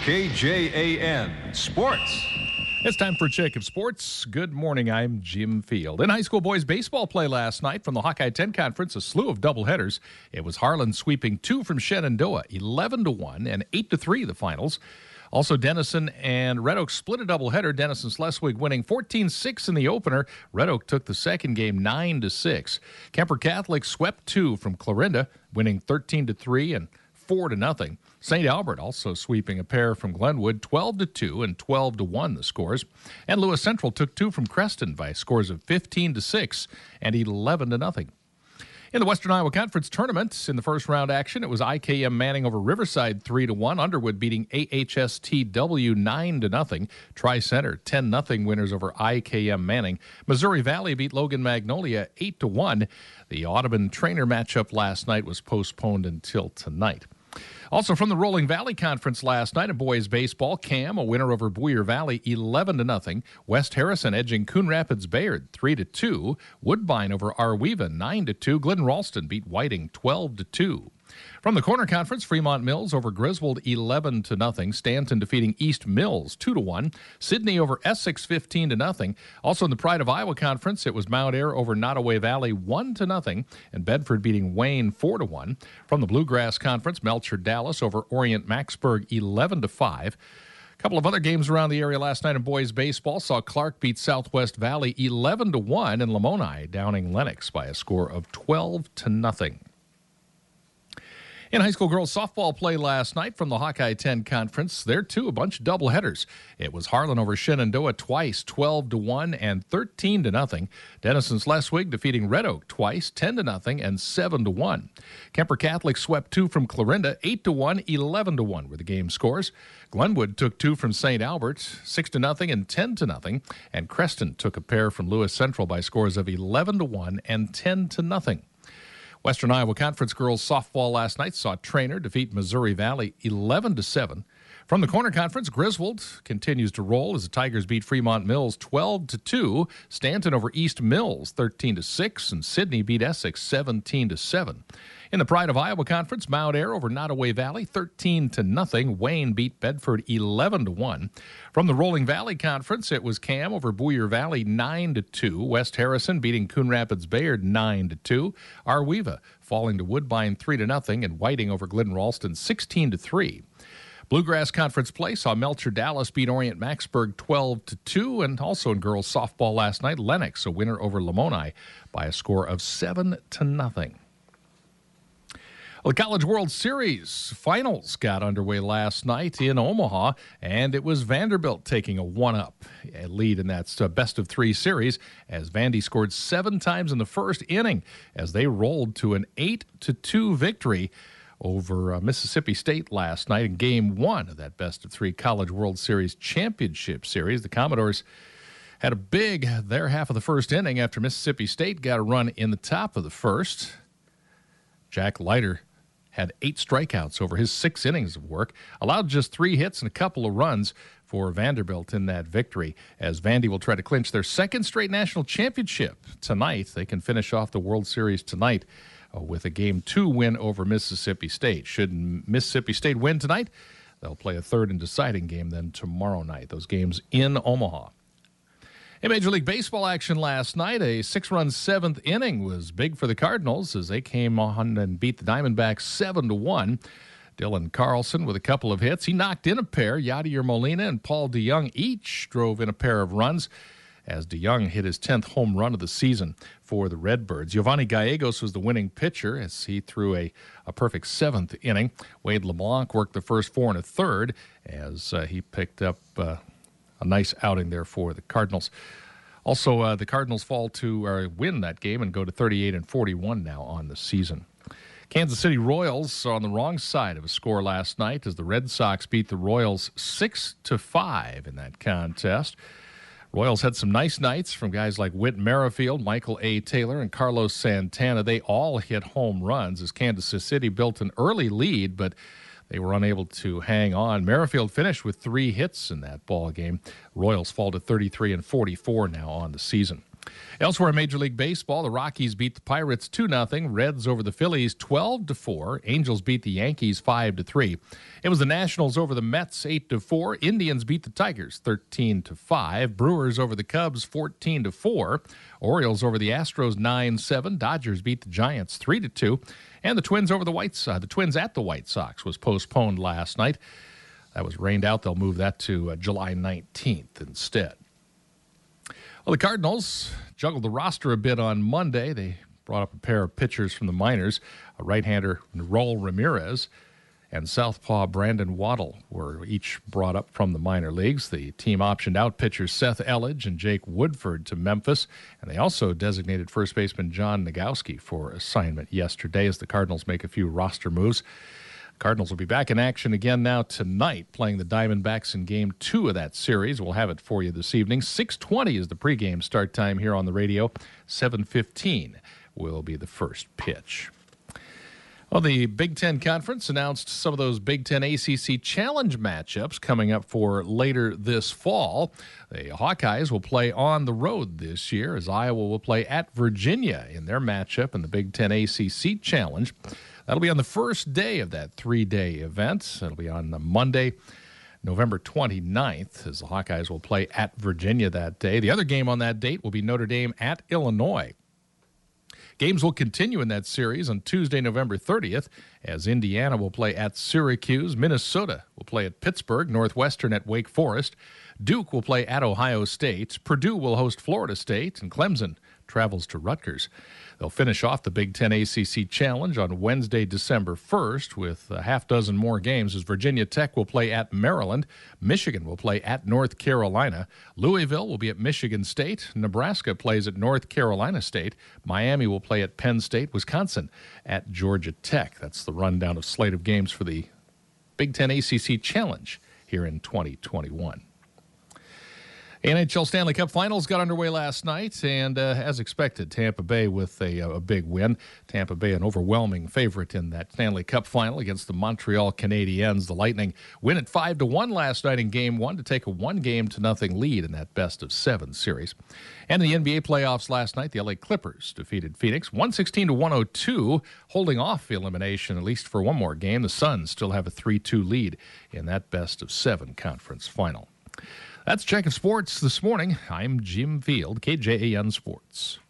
KJAN Sports. It's time for a check of sports. Good morning, I'm Jim Field. In high school boys baseball play last night from the Hawkeye 10 Conference, a slew of doubleheaders. It was Harlan sweeping 2 from Shenandoah, 11-1 and 8-3 the finals. Also, Denison and Red Oak split a doubleheader. Denison Schleswig winning 14-6 in the opener. Red Oak took the second game 9-6. Kemper Catholic swept 2 from Clarinda, winning 13-3 and 4-0. St. Albert also sweeping a pair from Glenwood, 12-2 and 12-1 the scores. And Lewis Central took 2 from Creston by scores of 15-6 and 11-0. In the Western Iowa Conference tournament, in the first round action, it was IKM Manning over Riverside 3-1. Underwood beating AHSTW 9-0. Tri-Center 10-0 winners over IKM Manning. Missouri Valley beat Logan Magnolia 8-1. The Audubon trainer matchup last night was postponed until tonight. Also from the Rolling Valley Conference last night in boys baseball, Cam, a winner over Boyer Valley 11-0. West Harrison edging Coon Rapids Bayard 3-2. Woodbine over Arweva 9-2. Glidden Ralston beat Whiting 12-2. From the Corner Conference, Fremont Mills over Griswold 11-0. Stanton defeating East Mills 2-1. Sydney over Essex 15-0. Also in the Pride of Iowa Conference, it was Mount Ayr over Nottoway Valley 1-0, and Bedford beating Wayne 4-1. From the Bluegrass Conference, Melcher Dallas over Orient Maxburg 11-5. A couple of other games around the area last night in boys baseball saw Clark beat Southwest Valley 11-1 and Lamoni downing Lennox by a score of 12-0. In high school girls softball play last night from the Hawkeye 10 Conference, there too a bunch of doubleheaders. It was Harlan over Shenandoah twice, 12-1 and 13-0. Denison Schleswig defeating Red Oak twice, 10-0 and 7-1. Kemper Catholic swept 2 from Clarinda, 8-1, 11-1 were the game scores. Glenwood took 2 from St. Albert, 6-0 and 10-0. And Creston took a pair from Lewis Central by scores of 11-1 and 10-0. Western Iowa Conference girls softball last night saw Trainer defeat Missouri Valley 11-7. From the Corner Conference, Griswold continues to roll as the Tigers beat Fremont Mills 12-2. Stanton over East Mills 13-6, and Sydney beat Essex 17-7. In the Pride of Iowa Conference, Mount Ayr over Nottoway Valley 13-0. Wayne beat Bedford 11-1. From the Rolling Valley Conference, it was Cam over Boyer Valley 9-2. West Harrison beating Coon Rapids Bayard 9-2. Arweva falling to Woodbine 3-0, and Whiting over Glidden Ralston 16-3. Bluegrass Conference play saw Melcher Dallas beat Orient Maxburg 12-2, and also in girls softball last night, Lennox a winner over Lamoni by a score of 7-0. The College World Series finals got underway last night in Omaha, and it was Vanderbilt taking a 1-up lead in that best-of-3 series as Vandy scored 7 times in the first inning as they rolled to an 8-2 victory over Mississippi State last night in Game 1 of that best-of-3 College World Series championship series. The Commodores had a big their half of the first inning after Mississippi State got a run in the top of the first. Jack Leiter had 8 strikeouts over his 6 innings of work, allowed just 3 hits and a couple of runs for Vanderbilt in that victory, as Vandy will try to clinch their second straight national championship tonight. They can finish off the World Series tonight with a Game 2 win over Mississippi State. Should Mississippi State win tonight, they'll play a third and deciding game then tomorrow night. Those games in Omaha. In Major League Baseball action last night, a 6-run 7th inning was big for the Cardinals as they came on and beat the Diamondbacks 7-1. Dylan Carlson with a couple of hits. He knocked in a pair. Yadier Molina and Paul DeYoung each drove in a pair of runs as DeYoung hit his 10th home run of the season for the Redbirds. Giovanni Gallegos was the winning pitcher as he threw a perfect 7th inning. Wade LeBlanc worked the first 4 1/3 as he picked up a nice outing there for the Cardinals. Also, the Cardinals win that game and go to 38-41 now on the season. Kansas City Royals on the wrong side of a score last night as the Red Sox beat the Royals 6-5 in that contest. Royals had some nice nights from guys like Whit Merrifield, Michael A. Taylor, and Carlos Santana. They all hit home runs as Kansas City built an early lead, but they were unable to hang on. Merrifield finished with 3 hits in that ball game. Royals fall to 33-44 now on the season. Elsewhere in Major League Baseball, the Rockies beat the Pirates 2-0. Reds over the Phillies 12-4. Angels beat the Yankees 5-3. It was the Nationals over the Mets 8-4. Indians beat the Tigers 13-5. Brewers over the Cubs 14-4. Orioles over the Astros 9-7. Dodgers beat the Giants 3-2. And the Twins over the Twins at the White Sox was postponed last night. That was rained out. They'll move that to July 19th instead. Well, the Cardinals juggled the roster a bit on Monday. They brought up a pair of pitchers from the minors. A right-hander, Raul Ramirez, and southpaw Brandon Waddle were each brought up from the minor leagues. The team optioned out pitchers Seth Elledge and Jake Woodford to Memphis, and they also designated first baseman John Nagowski for assignment yesterday as the Cardinals make a few roster moves. Cardinals will be back in action again now tonight, playing the Diamondbacks in Game 2 of that series. We'll have it for you this evening. 6:20 is the pregame start time here on the radio. 7:15 will be the first pitch. Well, the Big Ten Conference announced some of those Big Ten ACC Challenge matchups coming up for later this fall. The Hawkeyes will play on the road this year as Iowa will play at Virginia in their matchup in the Big Ten ACC Challenge. That'll be on the first day of that three-day event. That'll be on Monday, November 29th, as the Hawkeyes will play at Virginia that day. The other game on that date will be Notre Dame at Illinois. Games will continue in that series on Tuesday, November 30th, as Indiana will play at Syracuse. Minnesota will play at Pittsburgh, Northwestern at Wake Forest. Duke will play at Ohio State. Purdue will host Florida State, and Clemson travels to Rutgers. They'll finish off the Big Ten ACC Challenge on Wednesday, December 1st, with a half dozen more games as Virginia Tech will play at Maryland. Michigan will play at North Carolina. Louisville will be at Michigan State. Nebraska plays at North Carolina State. Miami will play at Penn State. Wisconsin at Georgia Tech. That's the rundown of slate of games for the Big Ten ACC Challenge here in 2021. NHL Stanley Cup Finals got underway last night, and as expected, Tampa Bay with a big win. Tampa Bay an overwhelming favorite in that Stanley Cup Final against the Montreal Canadiens. The Lightning win at 5-1 last night in Game 1 to take a 1-0 lead in that best-of-7 series. And in the NBA playoffs last night, the LA Clippers defeated Phoenix 116-102, holding off elimination at least for one more game. The Suns still have a 3-2 lead in that best-of-7 conference final. That's Check of Sports this morning. I'm Jim Field, KJAN Sports.